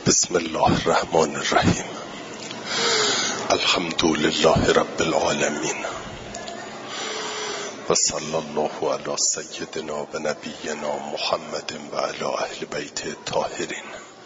بسم الله الرحمن الرحیم. الحمد لله رب العالمین و صلی الله علی سیدنا و نبینا محمد و علی اهل بیت الطاهرین.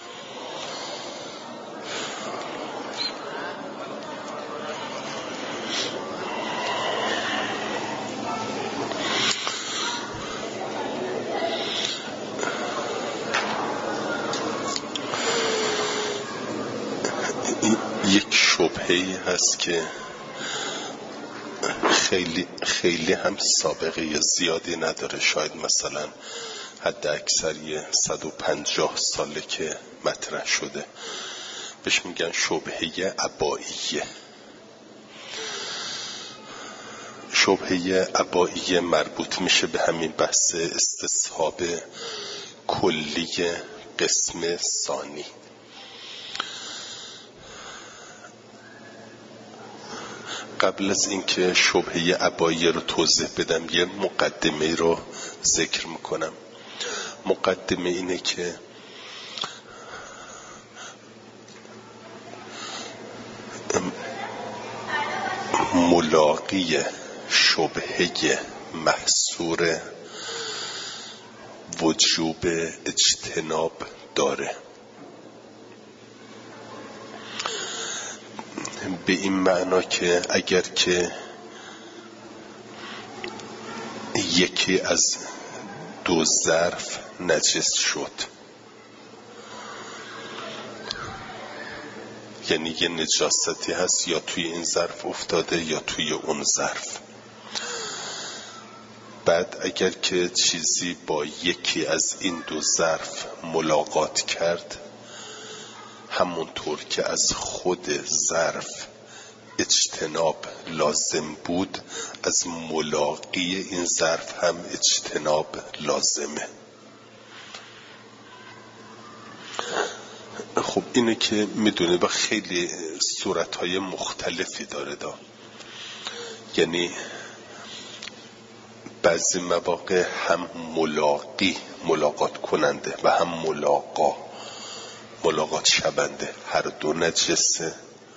یک شبهه‌ای هست که خیلی هم سابقه زیادی نداره، شاید مثلا حد اکثری 150 ساله که مطرح شده، بهش میگن شبهه عبائیه. شبهه عبائیه مربوط میشه به همین بحث استصحاب کلی قسم ثانی. قبل از اینکه شبهه عبائیه رو توضیح بدم یه مقدمه رو ذکر میکنم. مقدمه اینه که ملاقی شبهه محصور وجوب اجتناب داره، به این معنا که اگر که یکی از دو ظرف نجس شد، یعنی یه نجاستی هست یا توی این ظرف افتاده یا توی اون ظرف، بعد اگر که چیزی با یکی از این دو ظرف ملاقات کرد، همونطور که از خود ظرف اجتناب لازم بود، از ملاقی این ظرف هم اجتناب لازمه. خب اینه که میدونه و خیلی صورتهای مختلفی داره یعنی بعضی مواقع هم ملاقات کننده و هم ملاقات شونده، هر دو نجسه.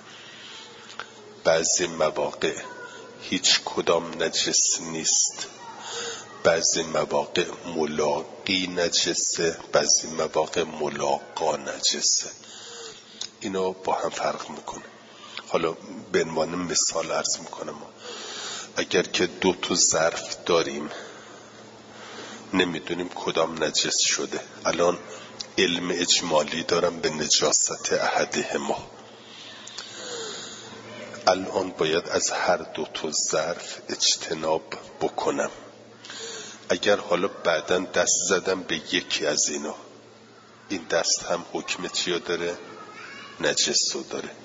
بعضی مواقع هیچ کدام نجس نیست، بعضی مواقع ملاقی نجسه، بعضی مواقع ملاقا نجسه. اینا با هم فرق میکنه. حالا به عنوان مثال عرض میکنم، اگر که دو تا ظرف داریم نمیدونیم کدام نجس شده، الان علم اجمالی دارم به نجاست احدهما، الان باید از هر دو تا ظرف اجتناب بکنم. اگر حالا بعداً دست زدم به یکی از اینا، این دست هم حکم چیو داره؟ نجس رو داره،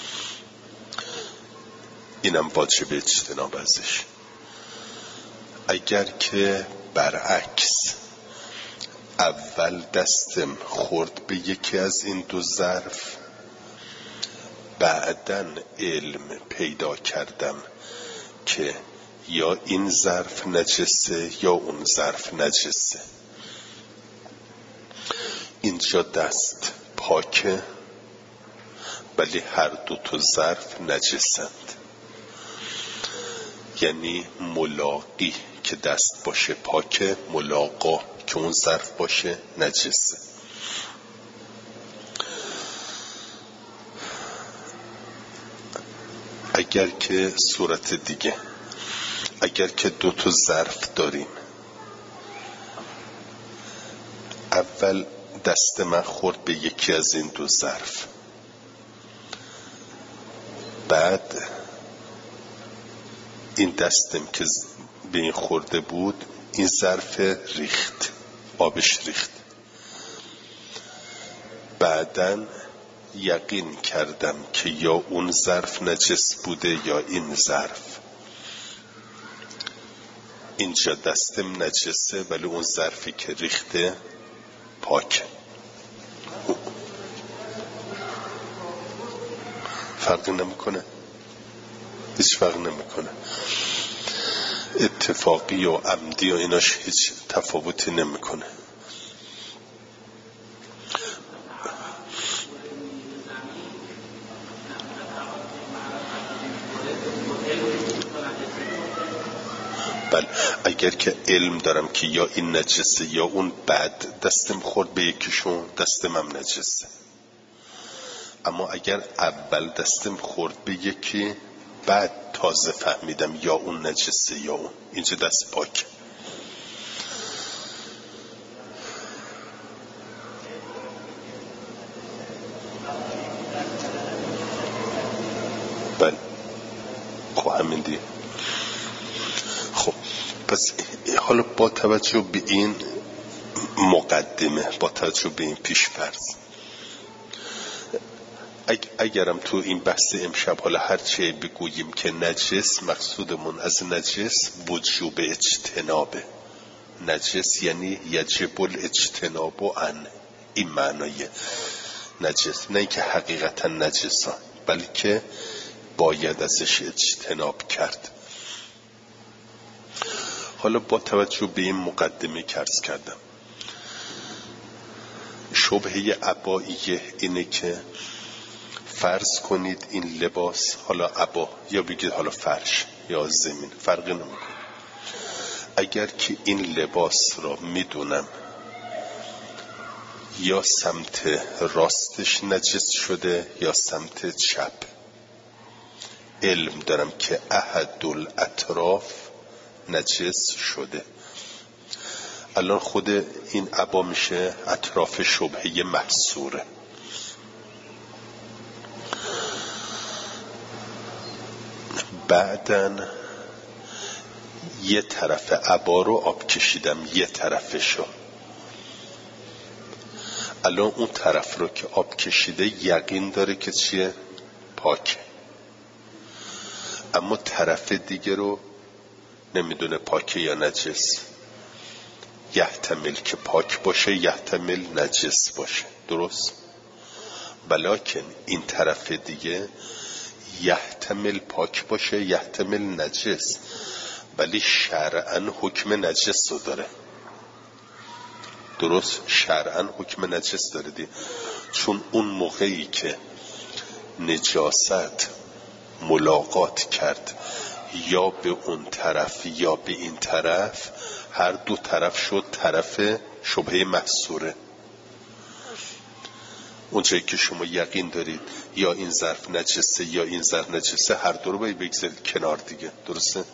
اینم واجب اجتناب ازش. اگر که برعکس اول دستم خورد به یکی از این دو ظرف، بعداً علم پیدا کردم که یا این ظرف نجسه یا اون ظرف نجسه، اینجا دست پاکه ولی هر دو تا ظرف نجسند، یعنی ملاقی که دست باشه پاکه، ملاقا که اون ظرف باشه نجسه. اگر که صورت دیگه، اگر که دو تا ظرف داریم، اول دست من خورد به یکی از این دو ظرف، بعد این دستم که به این خورده بود این ظرف ریخت، آبش ریخت، بعداً یقین کردم که یا اون ظرف نجس بوده یا این ظرف، اینجا دستم نجسه ولی اون ظرفی که ریخته پاک. فرقی نمیکنه، هیچ فرق نمیکنه، اتفاقی و عمدی و ایناش هیچ تفاوتی نمیکنه. بله، اگر که علم دارم که یا این نجسه یا اون بد دستم خورد به یکیشون، دستم هم نجسه. اما اگر اول دستم خورد به یکی بعد تازه فهمیدم یا اون نجسه یا اون، اینجا دست پاک. بله خب همین دیگه. خب پس حالا با توجه به این مقدمه، با توجه به این پیش‌فرض، اگرم تو این بحث امشب حالا هر چه بگوییم که نجس، مقصودمون از نجس وجوب اجتنابه. نجس یعنی یجب الاجتناب عن، این معنای نجس، نه اینکه حقیقتا نجسان، بلکه باید ازش اجتناب کرد. حالا با توجه به این مقدمه که عرض کردم، شبهه عباییه اینه که فرض کنید این لباس، حالا عبا یا بگید حالا فرش یا زمین، فرقی نمیکنه، اگر که این لباس را میدونم یا سمت راستش نجس شده یا سمت چپ، علم دارم که احد الاطراف نجس شده، الان خود این عبا میشه اطراف شبهه محصوره. بعدن یه طرف عبا رو آب کشیدم، یه طرفشو، الان اون طرف رو که آب کشیده یقین داره که چیه؟ پاکه. اما طرف دیگه رو نمیدونه پاکه یا نجس، یحتمل که پاک باشه یحتمل نجس باشه، درست؟ بلکن این طرف دیگه یحتمل پاک باشه یحتمل نجس، ولی شرعاً حکم نجس رو داره، درست؟ شرعاً حکم نجس داره دی. چون اون موقعی که نجاست ملاقات کرد یا به اون طرف یا به این طرف، هر دو طرف شد طرف شبهه محصوره. اونجایی که شما یقین دارید یا این ظرف نجسه یا این ظرف نجسه، هر دو رو باید بگذارید کنار دیگه، درسته؟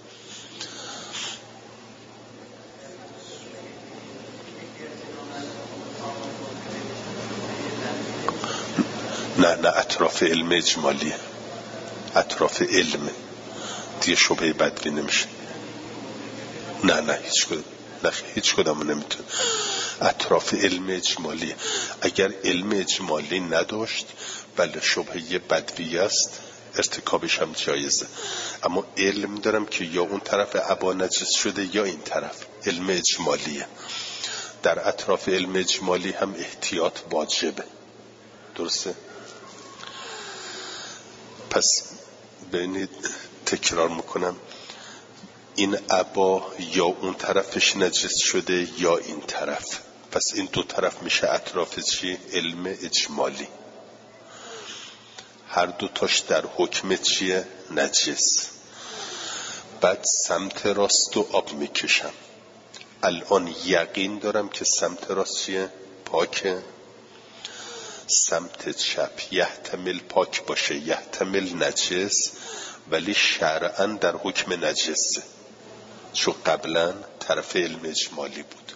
نه اطراف علم اجمالیه، اطراف علم دیگه شبهه بدوی نمیشه. نه هیچ کدام نمیتونه. اطراف علم اجمالی، اگر علم اجمالی نداشت بله شبهه بدوی است، ارتکابش هم جایزه. اما علم دارم که یا اون طرف عبا نجس شده یا این طرف، علم اجمالیه. در اطراف علم اجمالی هم احتیاط واجبه، درسته؟ پس ببینید تکرار میکنم، این عبا یا اون طرفش نجس شده یا این طرف، پس این دو طرف میشه اطراف چی؟ علم اجمالی. هر دو تاش در حکم چیه؟ نجس. بعد سمت راست رو آب میکشم، الان یقین دارم که سمت راست چیه؟ پاکه. سمت چپ یحتمل پاک باشه یحتمل نجس، ولی شرعاً در حکم نجسه، چون قبلا طرف علم اجمالی بود.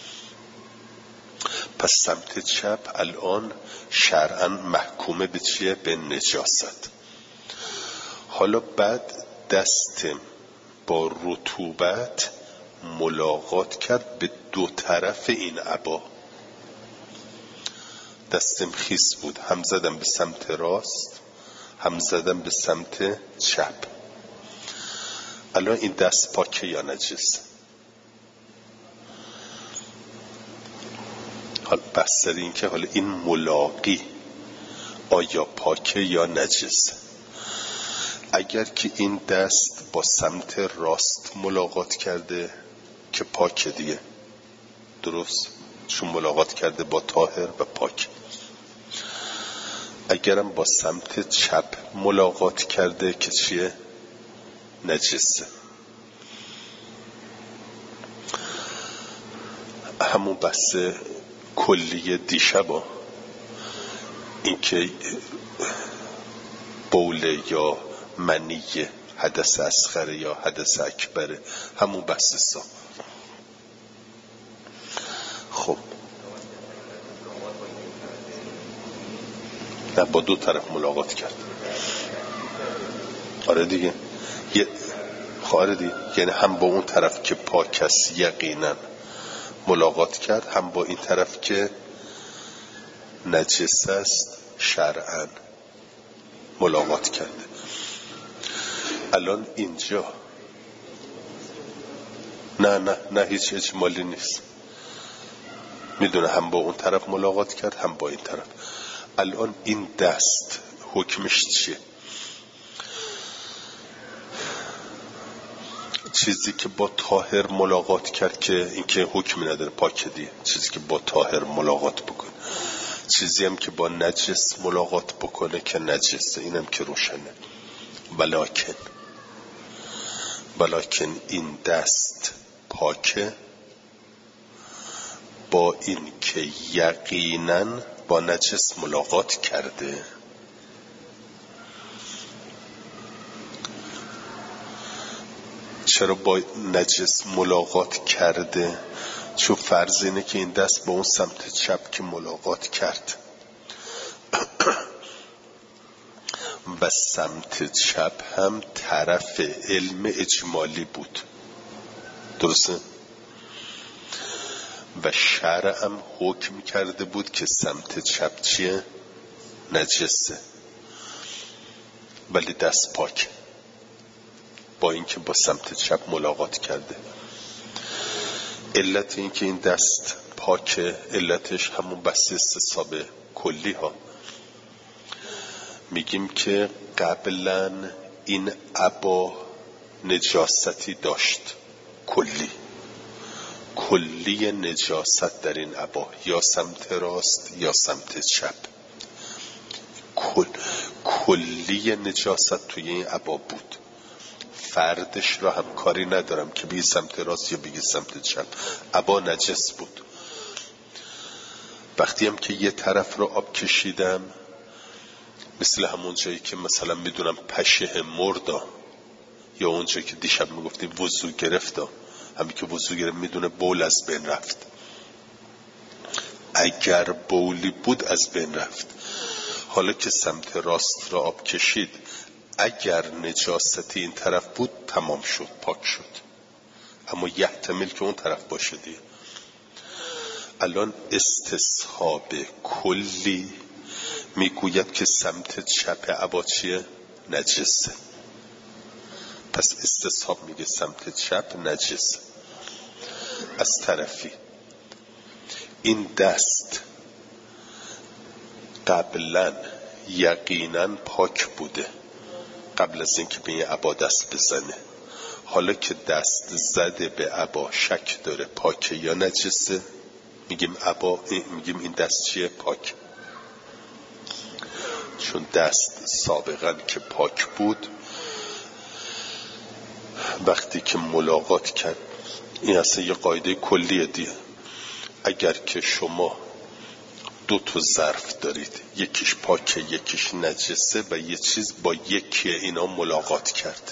پس سمت چپ الان شرعاً محکومه به چیه؟ به نجاست. حالا بعد دستم با رطوبت ملاقات کرد به دو طرف این عبا، دستم خیس بود، هم زدم به سمت راست هم زدم به سمت چپ، الان این دست پاکه یا نجس؟ حالا بحث سر این که حالا این ملاقی آیا پاکه یا نجس. اگر که این دست با سمت راست ملاقات کرده که پاکه دیگه، درست؟ چون ملاقات کرده با طاهر و پاک. اگرم با سمت چپ ملاقات کرده که چیه؟ نجسه. همون بحث کلی دیشبا، این که بوله یا منیه حدث اصغره یا حدث اکبره، همون بحث خب نه، با دو طرف ملاقات کرد. آره دیگه، یعنی هم با اون طرف که پاک است یقینا ملاقات کرد، هم با این طرف که نجس است شرعاً ملاقات کرده. الان اینجا نه هیچ اجمالی نیست، میدونه هم با اون طرف ملاقات کرد هم با این طرف. الان این دست حکمش چیه؟ چیزی که با طاهر ملاقات کرد که این که حکمی نداره، پاک دیگه. چیزی که با طاهر ملاقات بکنه، چیزی هم که با نجس ملاقات بکنه که نجسه، اینم که روشنه. ولکن این دست پاکه با این که یقینا با نجس ملاقات کرده. چرا با نجس ملاقات کرده؟ چون فرض اینه که این دست با اون سمت چپ که ملاقات کرد و سمت چپ هم طرف علم اجمالی بود، درسته؟ و شرع هم حکم کرده بود که سمت چپ چیه؟ نجسه، ولی دست پاک، با اینکه با سمت چپ ملاقات کرده. علت این که این دست پاکه، علتش همون بحث استصحاب کلی ها. میگیم که قبلا این عبا نجاستی داشت، کلی نجاست در این عبا، یا سمت راست یا سمت چپ، کلی نجاست توی این عبا بود. فردش را هم کاری ندارم که بگی سمت راست یا بگی سمت چپ، عبا نجس بود. وقتی هم که یه طرف را آب کشیدم، مثل همون جایی که مثلا میدونم پشه مردا، یا اون جایی که دیشب میگفتیم وضو گرفتا، همین که وضو گرفت میدونه بول از بین رفت، اگر بولی بود از بین رفت. حالا که سمت راست را آب کشید، اگر نجاستی این طرف بود تمام شد، پاک شد، اما یحتمل که اون طرف باشه دیگه. الان استصحاب کلی میگوید که سمت چپ عبا چیه؟ نجسه. پس استصحاب میگه سمت چپ نجسه. از طرفی این دست قبلا یقینا پاک بوده، قبل از اینکه به این عبا دست بزنه. حالا که دست زده به عبا، شک داره پاکه یا نجسه، میگیم این دست چیه؟ پاک. چون دست سابقا که پاک بود، وقتی که ملاقات کرد، این اصلا یه قاعده کلیه دیگه. اگر که شما 2 ظرف دارید، یکیش پاکه یکیش نجسه، و یه چیز با یکی اینا ملاقات کرد،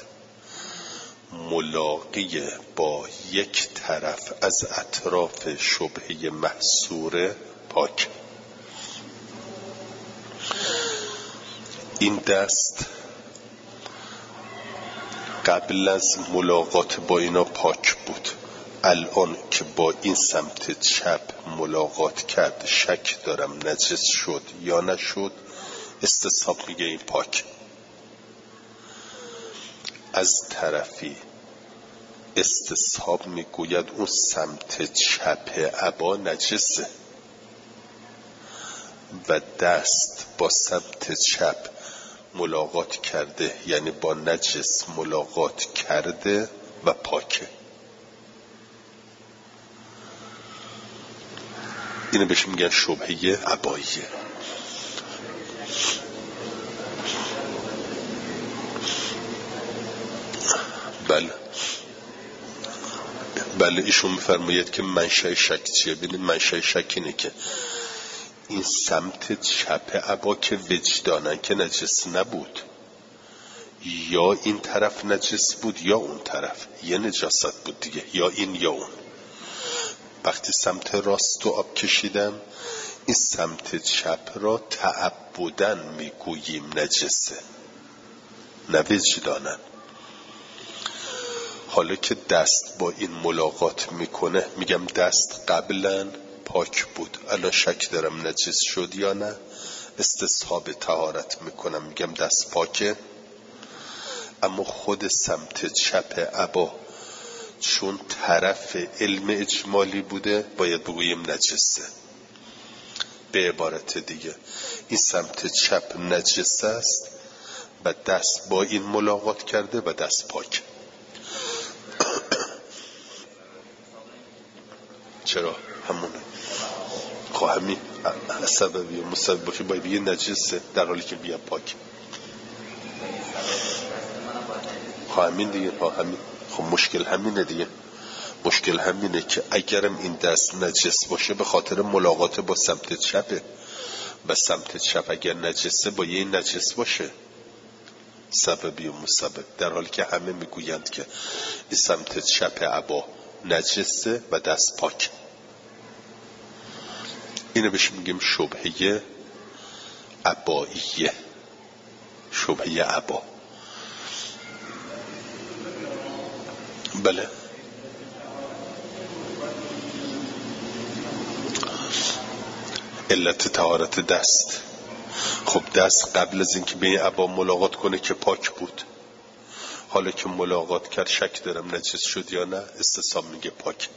ملاقی با یک طرف از اطراف شبهه محصوره پاک. این دست قبل از ملاقات با اینا پاک بود، الان که با این سمت چپ ملاقات کرد، شک دارم نجس شد یا نشد، استصحاب میگه این پاک. از طرفی استصحاب میگوید اون سمت چپ عبا نجسه و دست با سمت چپ ملاقات کرده، یعنی با نجس ملاقات کرده و پاکه. اینو بهش میگن شبهه عباییه. بله بله ایشون میفرماید که منشأ شک چیه. ببینید منشأ شک اینه که این سمت چپ عبا که وجدانن که نجس نبود، یا این طرف نجس بود یا اون طرف، یه نجاست بود دیگه، یا این یا اون. وقتی سمت راست رو آب کشیدم، این سمت چپ را تعبدن میگوییم نجسه، نه وجدانن. حالا که دست با این ملاقات میکنه، میگم دست قبلا پاک بود، الان شک دارم نجس شد یا نه، استصحاب طهارت میکنم، میگم دست پاکه. اما خود سمت چپ عبا چون طرف علم اجمالی بوده، باید بگوییم نجسه. به عبارت دیگه این سمت چپ نجس است و دست با این ملاقات کرده و دست پاک. چرا؟ همونه. خب همین سببی و مسبب باشه باید بگه نجسه در حالی که بیا پاک. خب همین دیگه. خب مشکل همینه دیگه. مشکل همینه که اگرم این دست نجس باشه به خاطر ملاقات با سمت چپه، و سمت چپ اگر نجسه با یه نجس باشه، سببی و مسبب. در حالی که همه میگویند که این سمت چپ عبا نجسه و دست پاک. اینو بهش میگیم شبهه عباییه، شبهه عبا. بله علت طهارت دست. خب دست قبل از اینکه به این عبا ملاقات کنه که پاک بود، حالا که ملاقات کرد شک دارم نجس شد یا نه، استصحاب میگه پاک.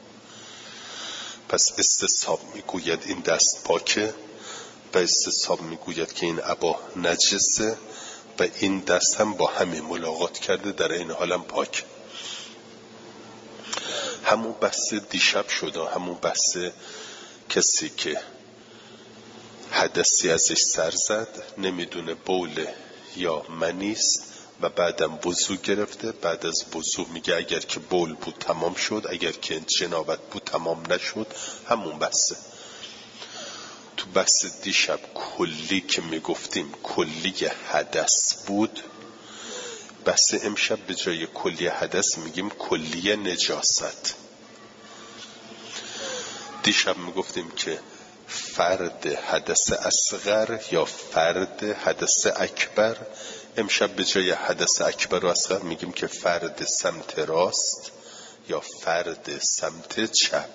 پس استصحاب میگوید این دست پاکه و استصحاب میگوید که این عبا نجسه و این دست هم با همین ملاقات کرده، در این حالم پاک. همون بحث دیشب شده، همون بحث کسی که حدثی ازش سر زد، نمیدونه بول یا منیست و بعدم وضو گرفته، بعد از وضو میگه اگر که بول بود تمام شد، اگر که جنابت بود تمام نشد. همون بحثه. تو بحث دیشب کلی که میگفتیم کلی حدث بود، بحث امشب به جای کلی حدث میگیم کلی نجاست. دیشب میگفتیم که فرد حدث اصغر یا فرد حدث اکبر، امشب به جای حدث اکبر و اصغر میگیم که فرد سمت راست یا فرد سمت چپ.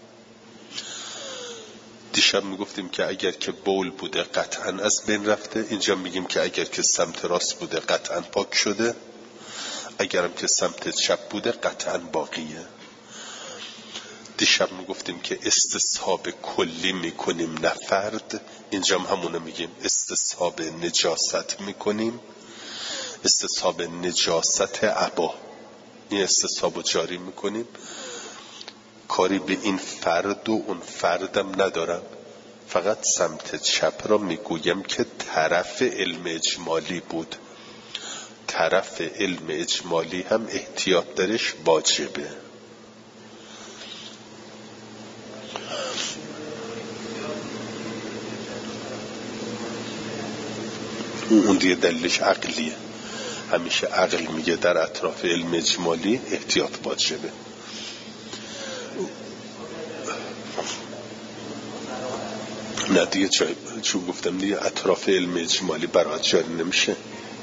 دیشب میگفتیم که اگر که بول بوده قطعا از بین رفته، اینجا میگیم که اگر که سمت راست بوده قطعا پاک شده، اگرم که سمت چپ بوده قطعا باقیه. دیشب میگفتیم که استصحاب کلی میکنیم نه فرد، اینجا همونه میگیم استصحاب نجاست میکنیم، استصحاب نجاست عبا. این استصحاب جاری میکنیم، کاری به این فرد و اون فردم ندارم، فقط سمت چپ را میگویم که طرف علم اجمالی بود. طرف علم اجمالی هم احتیاط درش واجبه. اون دیگه دلیلش عقلیه. همیشه عقل میگه در اطراف علم اجمالی احتیاط واجبه. نه دیگه چون گفتم دیگه اطراف علم اجمالی براعت جاری نمیشه.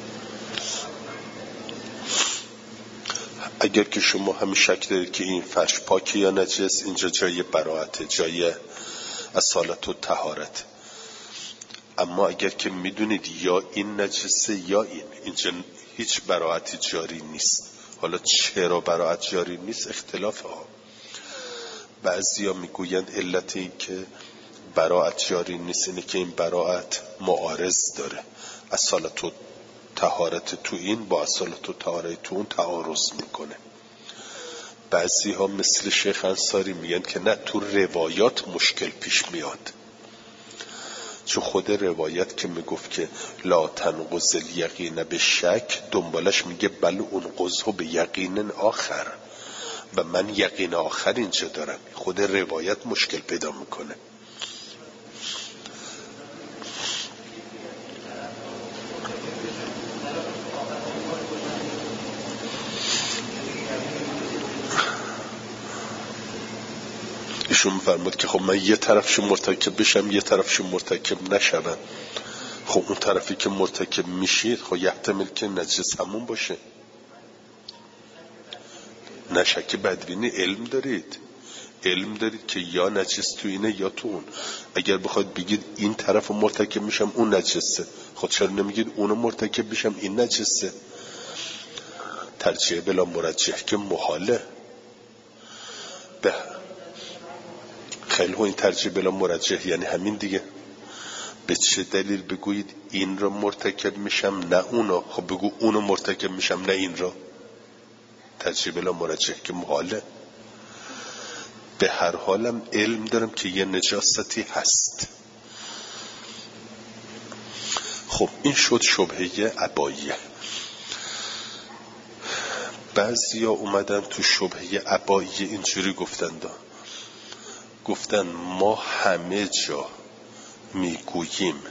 اگر که شما همین شک دارید که این فرش پاکی یا نجس، اینجا جای براعت، جای اصالت و طهارت. اما اگر که میدونید یا این نجسه یا این، اینجا هیچ براعتی جاری نیست. حالا چرا براعت جاری نیست اختلاف ها. بعضیا میگویند علت این که براعت جاری نیست اینه که این براعت معارض داره، اصالت و طهارت تو این با اصالت و طهارت تو اون تعارض میکنه. بعضی ها مثل شیخ انصاری میگن که نه، تو روایات مشکل پیش میاد. چون خود روایت که میگفت که لا تنقض الیقین به شک، دنبالش میگه بل انقضه به یقین آخر. و من یقین آخر اینجا دارم. خود روایت مشکل پیدا میکنه. ایشون فرمود که خب من یه طرفشون مرتکب بشم یه طرفشون مرتکب نشم. خب اون طرفی که مرتکب میشید خب یحتمل که نجس همون باشه. نشک بدبینی علم دارید که یا نجس تو اینه یا تو اون. اگر بخواید بگید این طرف رو مرتکب میشم اون نجسه، خب چرا نمیگید اونو مرتکب میشم این نجسه؟ ترجیح بلا مرجح که محاله. به خیلی این ترجیح بلا مرجح یعنی همین دیگه. به چه دلیل بگویید این را مرتکب میشم نه اونو؟ خب بگو اونو مرتکب میشم نه این را. ترجیح بلا مرجح که محاله. به هر حالم علم دارم که یه نجاستی هست. خب این شد شبهه عباییه. بعضیا اومدن تو شبهه عباییه اینجوری گفتن ما همه جا میگوییم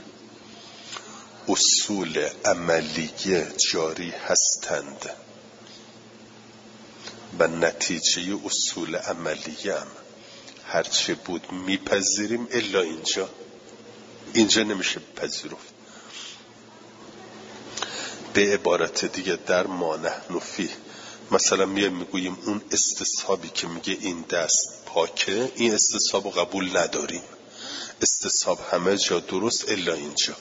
اصول عملیه جاری هستند و نتیجه اصول عملیه هم هرچه بود میپذیریم الا اینجا نمیشه پذیرفت. به عبارت دیگه در ما نحن فیه مثلا میگوییم اون استصحابی که میگه این دست پاکه این استصحابو قبول نداریم. استصحاب همه جا درست الا اینجا.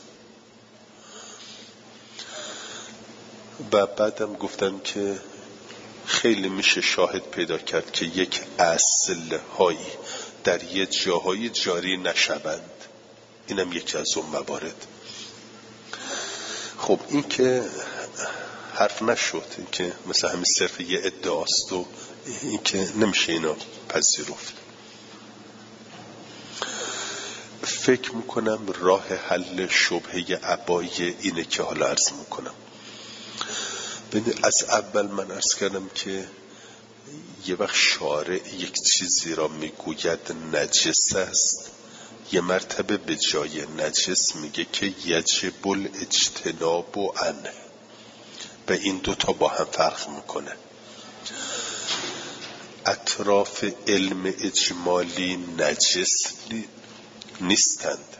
و بعدم گفتن که خیلی میشه شاهد پیدا کرد که یک اصل هایی در یه جاهایی جاری نشوند. اینم یکی از اون موارد. خب این که حرف نشد، این که مثلا همین صرف یه ادعاست و این که نمیشه اینا پذیرفت. فکر میکنم راه حل شبهه عباییه اینه که حالا عرض میکنم. از اول من عرض کردم که یه وقت شارع یک چیزی را میگوید نجس است، یه مرتبه به جای نجس میگه که یجب الاجتناب عنه و این دوتا با هم فرق میکنه. اطراف علم اجمالی نجس نیستند،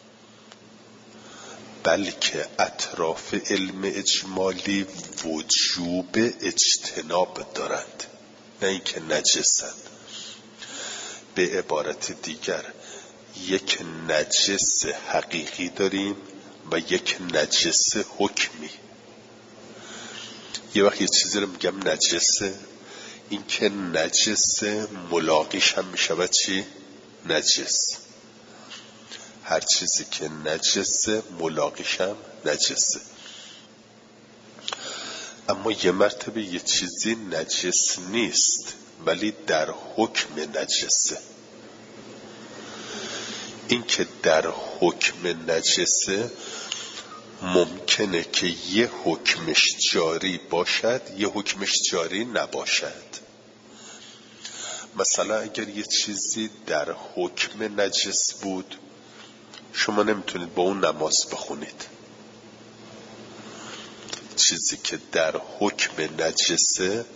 بلکه اطراف علم اجمالی وجوب اجتناب دارند، نه اینکه نجسند. به عبارت دیگر یک نجس حقیقی داریم و یک نجس حکمی. یه وقت یه چیزی رو میگم نجسه، این که نجسه ملاقیش هم میشود چی؟ نجس. هر چیزی که نجسه ملاقیش هم نجسه. اما یه مرتبه یه چیزی نجس نیست ولی در حکم نجسه. این که در حکم نجسه ممکنه که یه حکمش جاری باشد یه حکمش جاری نباشد. مثلا اگر یه چیزی در حکم نجس بود شما نمیتونید با اون نماز بخونید. چیزی که در حکم نجسه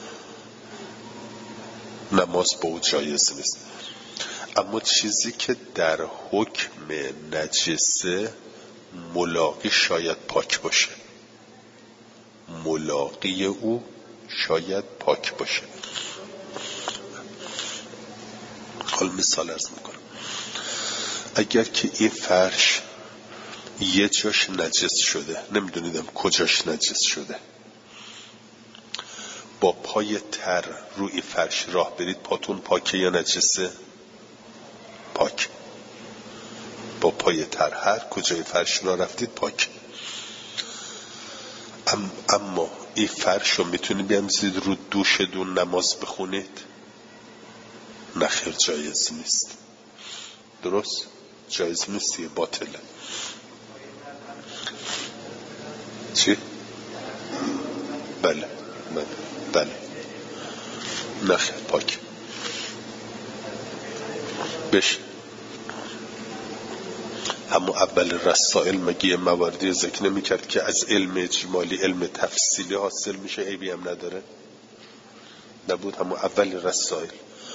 نماز با اون جایز نیست. اما چیزی که در حکم نجسه ملاقی شاید پاک باشه، ملاقی او شاید پاک باشه. حال مثال عرض میکنم. اگر که این فرش یه جاش نجس شده، نمیدونیدم کجاش نجس شده، با پای تر روی فرش راه برید پاتون پاکه یا نجسه؟ پاک. با پای تر هر کجای فرش را رفتید پاک. اما این فرش رو میتونید بیامزید رو دوشتون نماز بخونید؟ نخیر، جایز نیست. درست؟ جایز نیست، یه باطله. چی؟ بله. نخیر پاک بشه. اما اول رسائل مگه یه مواردی ذکر نمی کرد که از علم اجمالی علم تفصیلی حاصل میشه، عیبی هم نداره؟ نبود همون اول رسائل؟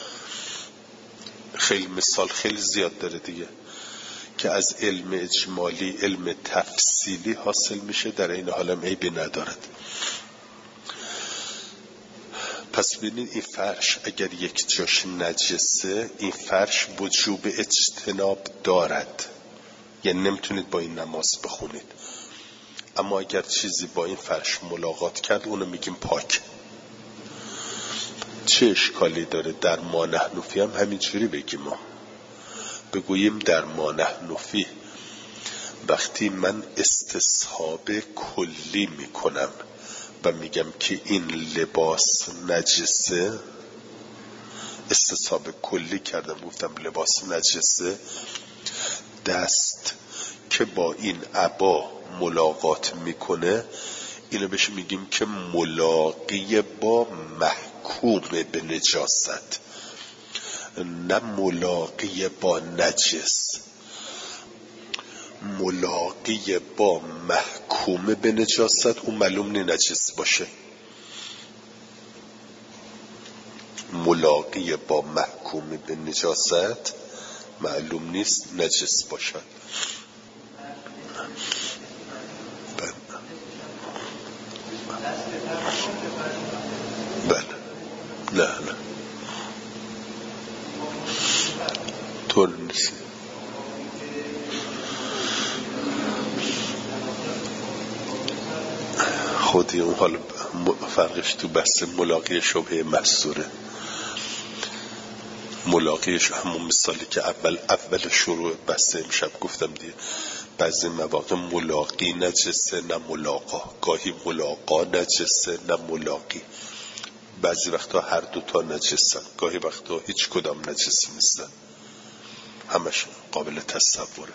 خیلی مثال خیلی زیاد داره دیگه که از علم اجمالی علم تفصیلی حاصل میشه، در این حال هم عیبی ندارد. پس ببینید این فرش اگر یک جاش نجسه، این فرش وجوب اجتناب دارد، یعنی نمیتونید با این نماز بخونید. اما اگر چیزی با این فرش ملاقات کرد اونو میگیم پاک. چه اشکالی داره در ما نحنفی هم همینجوری بگیم؟ ما بگوییم در ما نحنفی وقتی من استصحاب کلی میکنم و میگم که این لباس نجسه، استصحاب کلی کردم گفتم لباس نجسه، دست که با این عبا ملاقات میکنه اینو بهش میگیم که ملاقی با محکوم به نجاست، نه ملاقی با نجس. ملاقی با محکوم به نجاست اون معلوم نی نجس باشه، ملاقی با محکوم به نجاست معلوم نیست نجس باشد. بله نه طور نیست. خودی اون حال فرقش تو بحث ملاقی شبهه محصوره. ملاقیش همون مثالی که اول شروع بحث امشب گفتم دیگه، بعضی مواقع ملاقی نجسه نه ملاقا، گاهی ملاقا نجسه نه ملاقی، بعضی وقتا هر دوتا نجسن، گاهی وقتا هیچ کدام نجس نیستن، همش قابل تصوره.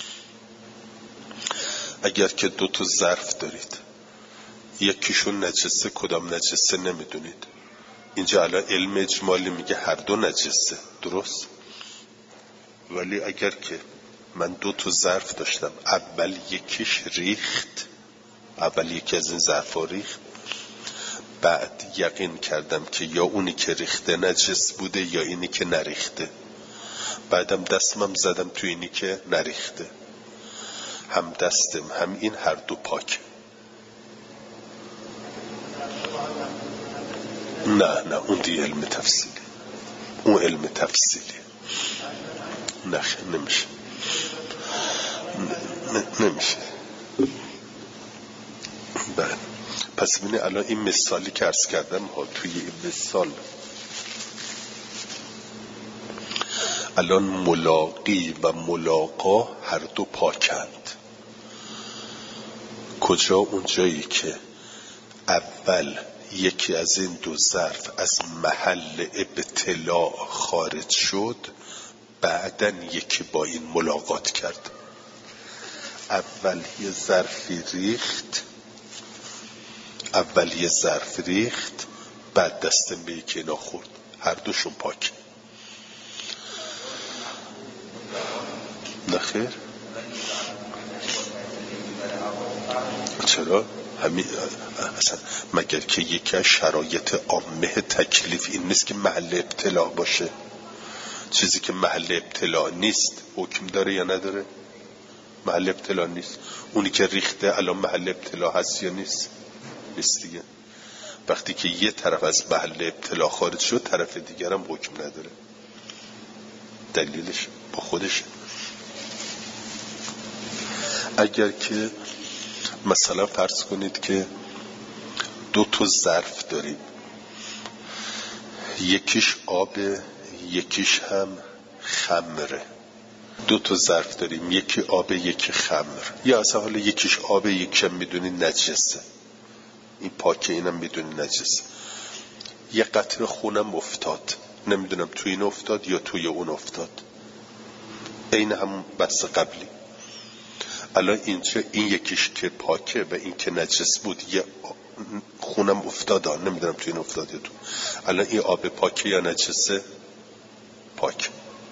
اگر که دوتا ظرف دارید یکیشون نجسه کدام نجسه نمیدونید، اینجا الان علم اجمالی میگه هر دو نجسه، درست؟ ولی اگر که من دوتا ظرف داشتم، اول یکیش ریخت، اول یکی از این ظرفا ریخت، بعد یقین کردم که یا اونی که ریخته نجس بوده یا اینی که نریخته، بعدم دستمم زدم تو اینی که نریخته، هم دستم هم این هر دو پاک. نه اون دیگه علم تفصیلی، اون علم تفصیلی نمیشه نمیشه. بله پس ببینید الان این مثالی که عرض کردم ها، توی این مثال الان ملاقی و ملاقا هر دو پاکند. کجا؟ اون جایی که اول یکی از این دو ظرف از محل ابتلاع خارج شد، بعدن یکی با این ملاقات کرد. اول یه ظرف ریخت، بعد دستم به یکی اینا خورد، هر دوشون پاک. نخیر؟ چرا؟ همین اصلا مگر که یکی از شرایط عامه تکلیف این نیست که محل ابتلاع باشه؟ چیزی که محل ابتلاع نیست حکم داره یا نداره؟ محل ابتلاع نیست. اونی که ریخته الان محل ابتلاع هست یا نیست؟ نیست دیگه. وقتی که یه طرف از محل ابتلاع خارج شد، طرف دیگر هم حکم نداره. دلیلش با خودشه. اگر که مثلا فرض کنید که دو تا ظرف داریم، یکیش آب یکیش هم خمره، دو تا ظرف داریم، یکی آب یکی خمر، یا اصلا حالا یکیش آب یکی هم میدونی نجسه، این پاکه اینم میدونی نجسه. یه قطره خونم افتاد، نمیدونم توی این افتاد یا توی اون افتاد، این هم بحث قبلی. الان اینجا این یکیش که پاکه و این که نجس بود، یه خونم افتاده، نمیدونم تو این افتاده تو. الان این آب پاکه یا نجسه؟ پاک.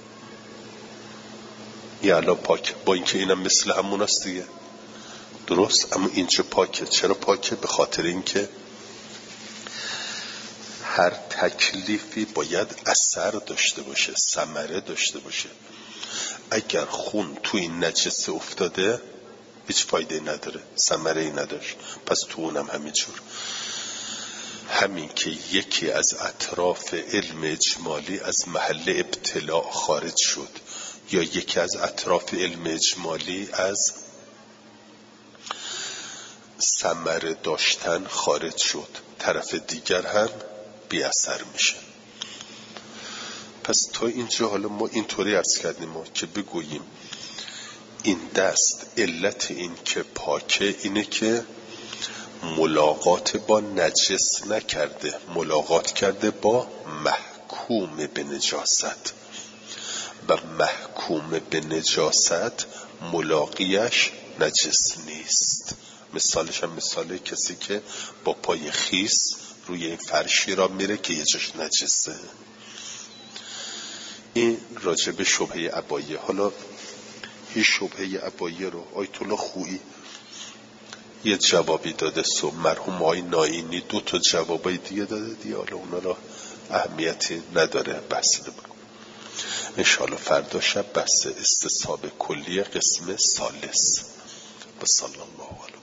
این الان پاک، با اینکه اینم مثل همون است دیگه، درست؟ اما این چه پاکه؟ چرا پاکه؟ به خاطر اینکه هر تکلیفی باید اثر داشته باشه، ثمره داشته باشه. اگر خون تو این نجسه افتاده هیچ فایده نداره، ثمره ای نداشت. پس تو اونم همینجور. همین که یکی از اطراف علم اجمالی از محل ابتلاع خارج شد یا یکی از اطراف علم اجمالی از ثمره داشتن خارج شد، طرف دیگر هم بی اثر میشه. پس تا اینجا حالا ما اینطوری عرض کردیم که بگوییم این دست علت این که پاکه اینه که ملاقات با نجس نکرده، ملاقات کرده با محکوم به نجاست و محکوم به نجاست ملاقیش نجس نیست. مثالش هم مثال کسی که با پای خیس روی این فرشی را میره که یه جاش نجسه. این راجع به شبهه عبایه. حالا این شبهه عبایه رو آیت الله خویی یه جوابی داده، مرحوم آقای ناینی 2 جوابای دیگه داده دیگه، حالا اونا را اهمیتی نداره بحث نمی‌کنم. انشاءالله فردا شب بحث استصحاب کلی قسم ثالث. و صلی الله علیه